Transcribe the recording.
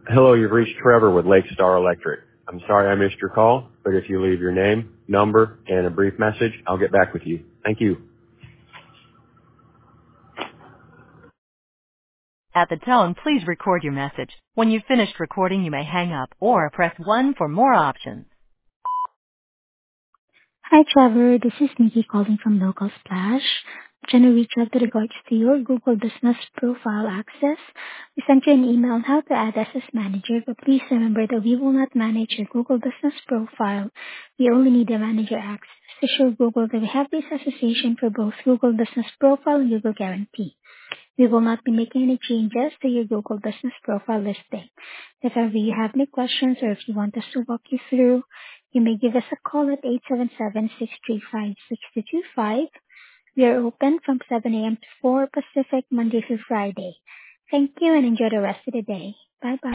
Hello, you've reached Trevor with Lake Star Electric. I'm sorry I missed your call, but if you leave your name, number, and a brief message, I'll get back with you. Thank you. At the tone, please record your message. When you've finished recording, you may hang up or press 1 for more options. Hi, Trevor. This is Nikki calling from Local Splash. Trying to reach out with regards to your Google Business Profile access. We sent you an email on how to add us as manager, but please remember that we will not manage your Google Business Profile. We only need the manager access to show Google that we have this association for both Google Business Profile and Google Guarantee. We will not be making any changes to your Google Business Profile listing. If ever you have any questions or if you want us to walk you through, you may give us a call at 877-635-6225. We are open from 7 a.m. to 4 Pacific, Monday through Friday. Thank you and enjoy the rest of the day. Bye-bye.